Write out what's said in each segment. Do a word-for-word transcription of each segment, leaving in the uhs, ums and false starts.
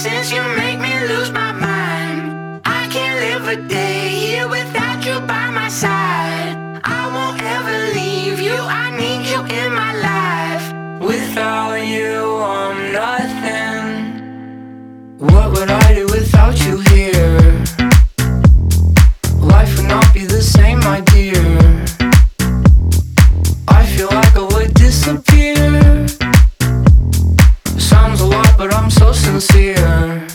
essence, you make me lose my mind. I can't live a day here without you by my side. I won't ever leave you, I need you in my life. Without you, I'm nothing. What would I do without you here? Life would not be the same, my dear. I feel like I would disappear. Sounds a lot, but I'm so sincere.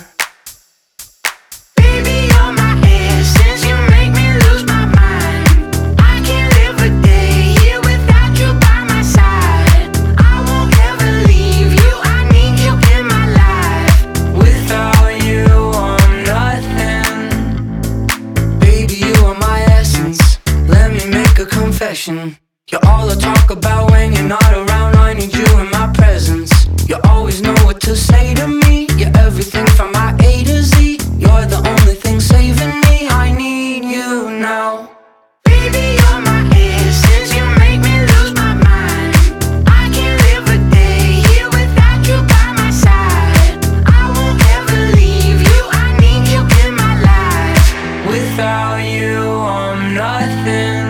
Baby, you're my essence, you make me lose my mind. I can't live a day here without you by my side. I won't ever leave you, I need you in my life. Without you, I'm nothing. Baby, you are my essence. Let me make a confession. You're all I talk about when you're not around. I need you in my presence. You always know what to say to me. You're everything from my A to Z. You're the only thing saving me. I need you now. Baby, you're my essence. You make me lose my mind. I can't live a day here without you by my side. I won't ever leave you, I need you in my life. Without you, I'm nothing.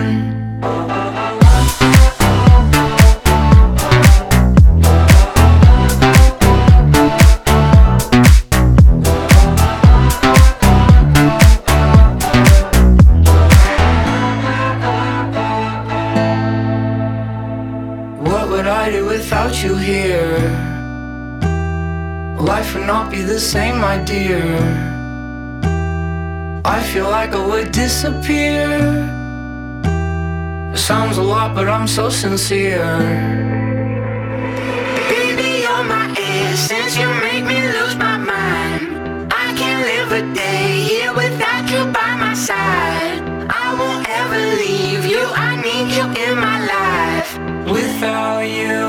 What would I do without you here? Life would not be the same, my dear. I feel like I would disappear. Sounds a lot, but I'm so sincere. Baby, you're my essence, you make me lose my mind. I can't live a day here without you by my side. I won't ever leave you, I need you in my life. Without you,